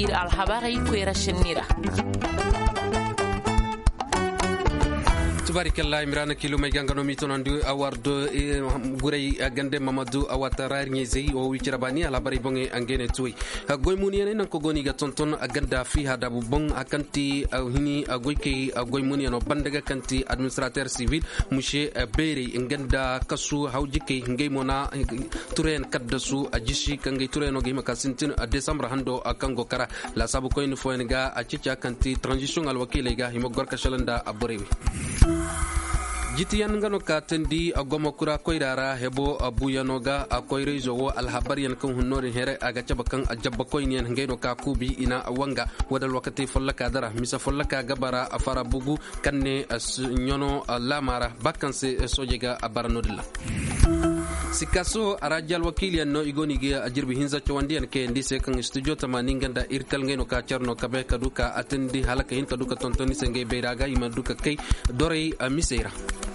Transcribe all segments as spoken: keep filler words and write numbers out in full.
ir alhabarai kwera shinnira. Tubarikalla imrana kilo mai gangano mito nandu awardo gurai gande Mamadou awatarar nyezei o wichirabani alabari bonge angene tui goy muniane nan ko goni ga tonton aganda fi hada bu bong akanti hini goyke goy muniano bandaga kanti administrateur civil mushe bere nganda kasu hawjike ngey mona turen kaddasu ajishi kangay tureno gi makasintin december hando akango kara la sabu ko ni foenga a cicia kanti transition al wakile ga himo gorka shalanda aborewi jitiyan ngano ka tendi agoma kura koirara hebo abuyanoga akoire jowo alhabariyan kan hunnori here aga cabakan ajabba koyniyan ngeno ka kubi ina wanga wadal wakati follaka dara misa follaka gabara afara bugu kanne nyono lamara bakanse sojega abaranodilla sikaso arajal wakilian no igoni ge ajirbi hinza chwandian ke ndise kan studio tamani nganda irkal ngeno ka charno kabe kaduka atendi halaka hin kaduka tontoni senge beiraga ima duka kay dorey misera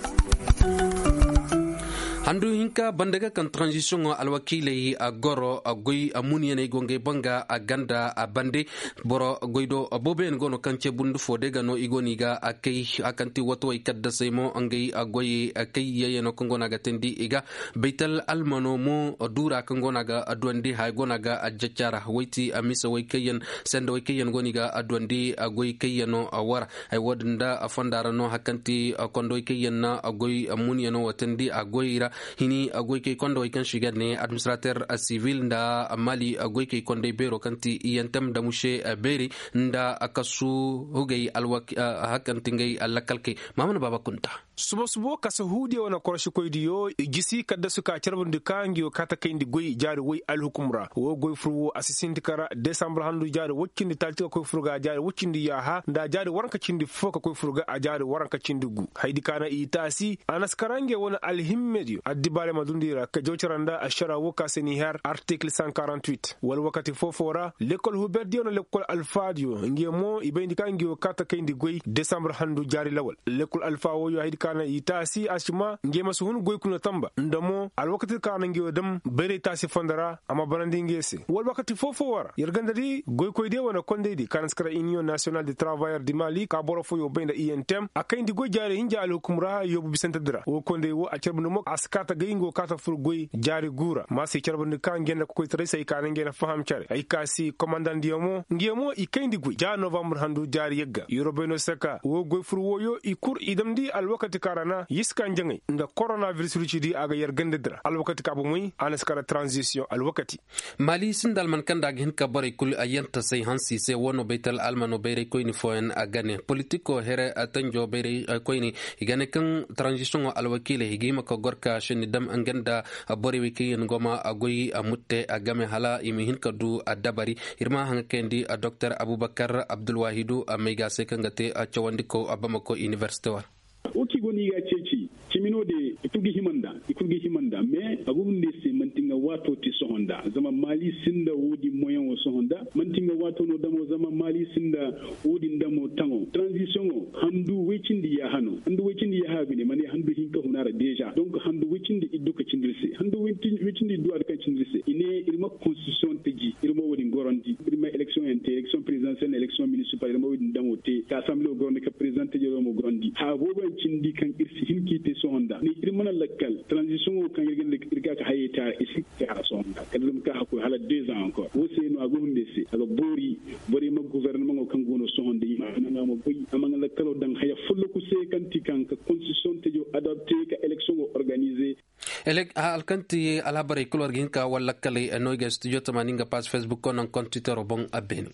handu hinka bandaga kan transition alwakile a goro a goy a muniene gonge banga a ganda a bande boro goydo boben gono kanche bundu fode gano igoniga a kay akanti wato ikadda seymo angay a goy a kay yeyeno kongona ga tendi iga beital almano mo dura kongona ga adwandi hay gonaga a jachara wayti a misa way kayen sendo way kayen goniga adwandi a goy kayeno a wara ay wodnda a fondara no hakanti kondo kayen na a goy a munieno watendi a goyra hini agoyke kondo ikan shigadne administrateur civil nda mali agoyke konde bero kanti iyantem da mushe beri nda akasu hugay alwak hakantingay alakalke mamana baba kunta subo subo kasa hudi wana koroshi koydiyo gisi kadda suka charbundu kangiyo kata kayndi goy jaari way alhukumra wo goy furu assistant kara december handu jaari woccindi taltika koy furuga jaari woccindi yaha nda jaari waranka cindi foka koy furuga a jaari waranka cindi gu haydi kana itasi anas karange wona alhimmedio adibale madundira ka jawcaranda ashara woka seni har article cent quarante-huit wal wakati fofora l'école Huberdio na l'école Alfadio ngemo ibendi kangiyo kata kayndi goy december handu jaari lawal l'école Alfa wo haydi kana itasi ashima ngema suhun goy kuna tamba ndamo al wakati kana ngiyo dam bere tasi fondara ama banandi ngese wal wakati fofora yergandari goy koyde wona kondedi kana skara union nationale des travailleurs du Mali ka boro fo yo benda I N T M akayndi goy jaari hinja al hukumra yobu bisanta dira wo konde wo a cerbnu mok askata gayingo kata fur goy jaari gura masi cerbnu ka ngenda ko koy tresa kana ngena faham care ay kasi commandant diomo ngemo ikayndi goy ja novembre handu jaari yegga yorobeno saka wo goy fur wo yo ikur idamdi al wakati karana yiska njangay nda coronavirus rucidi aga yer gandedra al wakati ka bu muy anaskara transition al wakati mali sindal man kanda ghin ka bare kul ayanta say hansi se wono betal almano bere koyni foen agane politiko here atanjo bere koyni igane kan transition al wakile higima ko gorka sheni dam anganda bore wiki ngoma agoyi amutte agame hala imi hin kadu adabari irma hankendi a docteur Abubakar Abdul Wahidu amega sekangate a chawandiko abamako university wa oki goni ga ceci cimino de ikugi himanda ikugi himanda mais agumde se mantinga wato ti sohonda zama mali sinda wodi moyen wo sohonda mantinga wato no damo zama mali sinda wodi ndamo tango transition o handu wecindi ya hano handu wecindi ya habine mane handu hinka hunara deja donc handu wecindi idduka cindirse handu wecindi duar ka cindirse ine irma constitution teji irma wodi ngorondi irma election ente election présidentielle election municipale irma wodi ndamo te ka assemblée gorne ka présidente jero mo gondi ha bobo cindi kan irsi hinkite sonda ni irmana lakkal transition o kan yirgen irga ka hayeta isi ka sonda kadum ka hako hala deux ans encore wo se no ago hunde se aga bori bori ma gouvernement o kan gono sonde yi nanga mo boy amanga lakkalo dan haya fullo ku se kanti kan ka constitution te jo adapté ka election o organisé elek alkanti alabare kulor ginka wala kale noyga studio tamaninga page facebook konan compteur bon abeni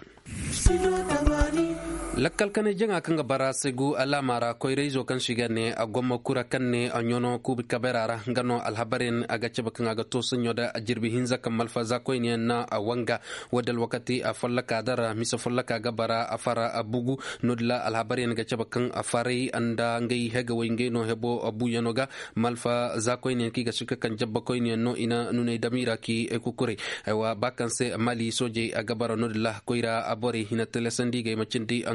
lakkal kane jenga kanga bara segu alamara koyrezo kan shigane agomma kura kanne anyono kubi kaberara ngano alhabarin agache bakanga gato sunyoda ajirbi hinza kamal faza koyni na awanga wadal wakati afallaka dara misa fallaka gabara afara abugu nodla alhabarin gache bakang afari anda ngai hega wenge no hebo abu yanoga malfa za koyni ki gasuka kan jabba koyni no ina nune damira ki ekukure wa bakanse mali soje agabara nodla koyra abore hina telesandi ga machindi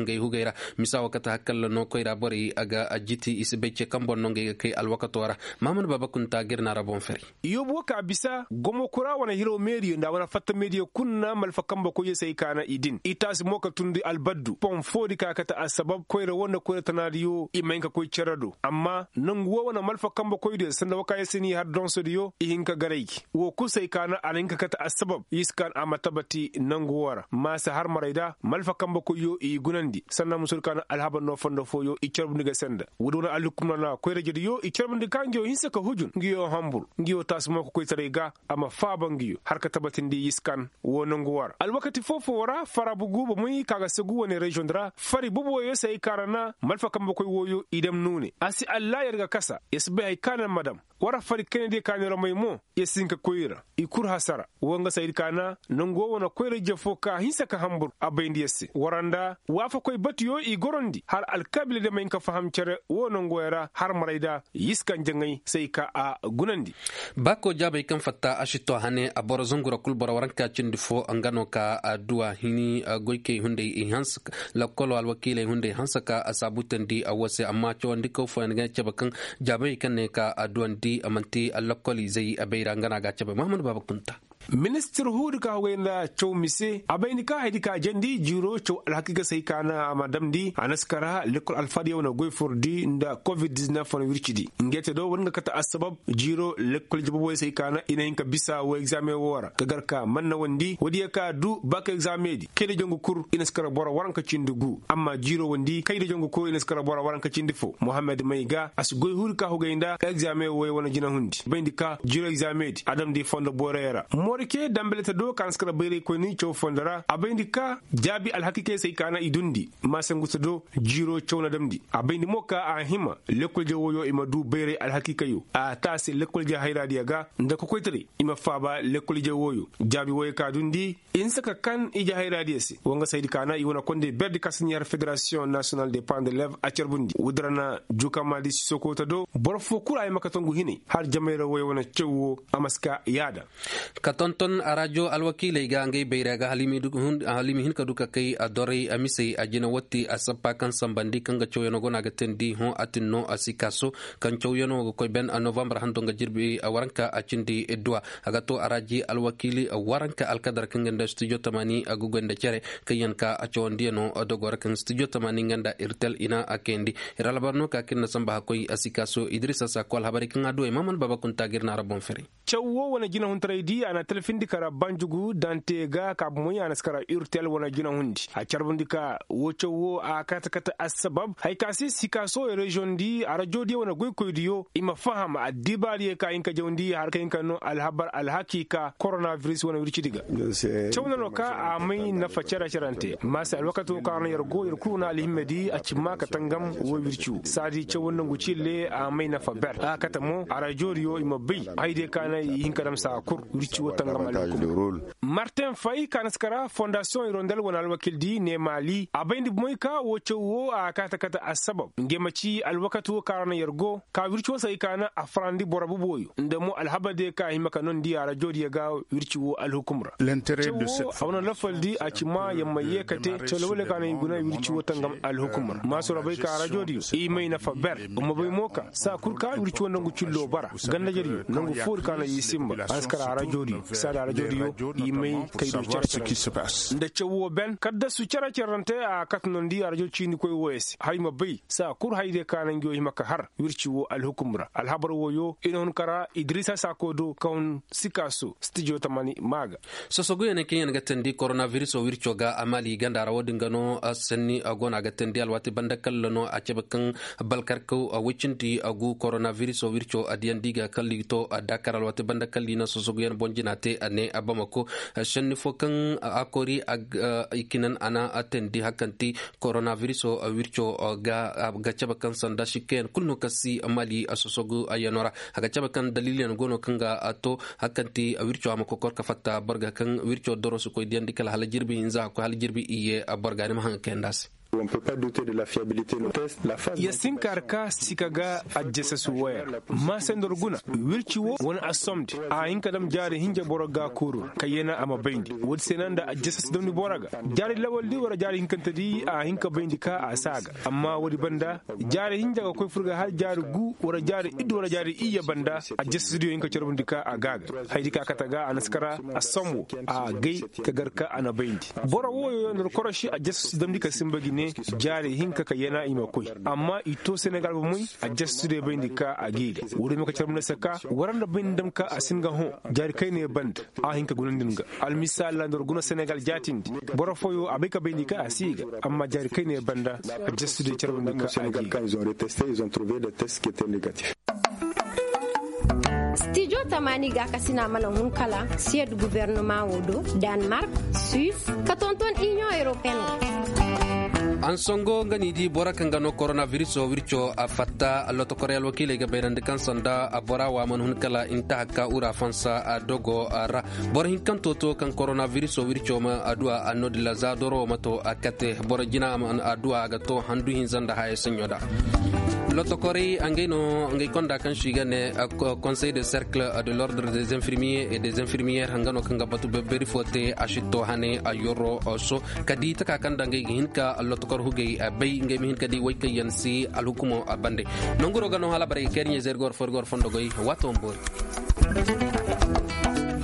ngai hugaira misawa kata hakalla no koira bori aga ajiti isbece kambon no ngai kai alwakatora mamad baba kunta girna rabon feri yobo ka bisa gomo kura wana hiro meri nda wana fatta meri kunna malfa kamba ko yesai kana idin itas moka tundi albaddu pon fodi ka kata asbab koira wona koira tanariyo imenka koy cerado amma nangu wana malfa kamba koyde sanda waka yesini har don sodiyo ihinka garayki wo kusai kana aninka kata asbab yiskan amatabati nangu wara masa har maraida malfa kamba koyo i gunandi sanna musul kana alhaba no fondo foyo i cerbundiga senda wuduna alukumna na koyre jediyo i cerbundi kangiyo hinsa ka hujun ngiyo hambur ngiyo tasmo ko koytarega ama faba ngiyo har ka tabatindi yiskan wo nangu wara alwakati fofo wara farabugu bo muy kaga segu woni region dra fari bubo yo sai karana malfa kamba koy woyo idem nune asi allah yarga kasa yasbe ay kana madam wara fari kene kanira maymo yesinka koyira ikur hasara wonga sayid kana nango wona koyre jefo ka hinsa ka hambur abayndi yesse waranda wafa koy batiyo i gorondi har alkabile de men ka faham cere wono ngoyra har marayda yiskan jangay sai ka a gunandi bako jabe kan fatta ashito hane aboro zungura kul bora waranka cindi fo angano ka adua hini goyke hunde i hans la kolo al wakile hunde hansaka asabutandi awase amma chondi ko fo nga cebakan jabe kan ne ka aduandi amanti allokoli zai abeira ngana ga cebe Muhammad Baba Kunta minister hudu ka wenda chow mise abayni ka haidi ka jandi jiro chow alhaqiqa sai kana madam di anaskara lekol alfadi wona goy fordi nda covid dix-neuf on wirchidi ngete do wonga kata asbab jiro lekol jibo sai kana ina ka bisa wo examen wora kagar ka manna wondi wodi ka du bak examen di kede jongu kur inaskara bora waranka cindugu amma jiro wondi kayde jongu ko inaskara bora waranka cindifo Muhammad Maiga as goy hudu ka hugenda examen wo wona jina hundi bayndi ka jiro examen adam di fondo borera morike dambeleta do kanskara bayre ko ni chow fondara abayndi ka jabi alhakike sai kana idundi masanguta do jiro chowna damdi abayndi moka a hima lekol je woyo ima du bayre alhakika yo a tasi lekol je hayradi ga ndako koytari ima faba lekol je woyo jabi woyo ka dundi insaka kan ija hayradi ese wonga saydi kana i wona konde berdi kasnier fédération nationale des parents d'élèves a cerbundi wudrana jukamadi sokota do borfo kula ay makatongu hini har jamayra woyo wona cewwo amaska yada katonton a radio alwakile ga ngai beiraga halimi du halimi hin kaduka kai adore amise ajina watti asappa kan sambandi kan ga choyono gona ga tendi ho atinno asikaso kan choyono ko ben a november hando ga jirbi a waranka a cindi edwa agato araji alwakili a waranka alkadar kan ganda studio tamani a guganda cere kayan ka a chondi no dogor kan studio tamani ganda irtel ina akendi iralabarno ka kinna samba hakoi asikaso idrisa sakwal habari kan ado e maman baba kunta girna rabon feri chawo wana jina huntraidi ana telefindi kara banjugu dante ga ka moya ana skara irtel wana jina hundi a charbundi ka wocho wo a kata kata asbab hay kasi sikaso e region di ara jodi wana goy koydiyo ima faham a dibali ka inka jawndi har ka inka no alhabar alhakika coronavirus wana wirchidiga chawna no ka a mai na facera charante masa alwakatu ka na yargo yarkuna alhimmedi a cimma ka tangam wo wirchu sadi chawna nguchile a mai na faber a kata mo ara jodiyo ima bai hayde kana hinka dam sa kur wirchu wotangam alkum Martin Fay kanaskara fondation irondel wana alwakildi ne mali abayndi moyka wocho wo a kata kata asbab ngemaci alwakatu karana yargo ka wircho sai kana afrandi borabu boyo ndemo alhabade ka himaka non di ara jodi ga wircho alhukumra l'intérêt de cette awna lafaldi a cima yamma yekate tolowle kana nguna wircho tangam alhukumra masura bay ka ara jodi i may na faber mo bay moka sa kurka wircho nangu cillo bara ganda jeri nangu fur kana yisimba askara ara jodi sa ara jodi imay kaydo ce qui se passe nda cewo ben kadda su cara cerante a katnon di arjo cini koy wes hayma bay sa kur hayde kanan go himaka har wirci wo alhukumra alhabar woyo inon kara idrisa sakodo kaun sikaso studio tamani maga sosogo yene kenyan gatendi coronavirus o wircio ga amali ganda rawodin gano asenni agona gatendi alwati bandakal no a cebakan balkarko a wicinti agu coronavirus o wircio adian diga kallito a dakar alwati bandakal dina sosogo yen bonjinate ane abamako shanni fokan akori ag ikinan ana atendi hakanti coronavirus o wircho ga gachaba kan sanda shiken kulno kasi amali asosogu ayanora agachaba kan dalilian gono kanga ato hakanti wircho amako korka fatta barga kan wircho dorosu ko diandi kala hala jirbi inza ko hala jirbi iye barga ni mahanga kendas On peut pas douter de la fiabilité de nos tests. La phase yasin karka sikaga ajjasa suwaya ma sandor guna wirciwo wani asomdi a hinka dam jari hinja boroga kuru kayena ama baindi wod senanda ajjasa dam ni boraga jari lawal di wara jari hinkanta di a hinka baindi ka a saga amma wodi banda jari hinja ga koy furga har jari gu wara jari idu wara jari iya banda ajjasa studio hinka charbun dika a gaga haydi ka kataga anaskara asomu a gai kagarka ana baindi bora woyo ndor koroshi ajjasa dam dika simbagi ne jari hinka kayena ima koy amma ito Senegal bu muy ajjasa de baindi ka a giga wuri maka charbun saka waranda bindam ka asinga ho jari kai ne band a hinka gunandinga al misal ndor guna Senegal jatindi bora foyo abeka baindi ka asiga amma jari kai ne banda ajjasa de charbun dika a giga ils ont retesté, ils ont trouvé des tests qui étaient négatifs. Studio Tamani ga kasina mana hunkala sied gouvernement wodo Denmark, Suisse, katonton Union Européenne. an songo ngani di bora kangano coronavirus o wircho a fatta alloto koreal wakile ga benande kan sonda a bora wa man hun kala inta hakka ura fansa a dogo ra bora hin kan toto kan coronavirus o wircho ma adua anodi la zadoro mato akate bora jina man adua ga to handu hin zanda hay senyoda L'autre Corée, Angeno, Angekonda Kanshigane, Conseil de cercle de l'ordre des infirmiers et des infirmières, Hangano Kangabatu Berifote, Ashito Hane, Ayoro, Oso, Kadita Kakandange, Hinka, l'autre Corhuge, Bay, Game Hinkadi, Wake Yansi, Alukumo, Abande. Nongoro Gano Halabare, Kenya Zergor, Forgor Fondogoi, Watombo.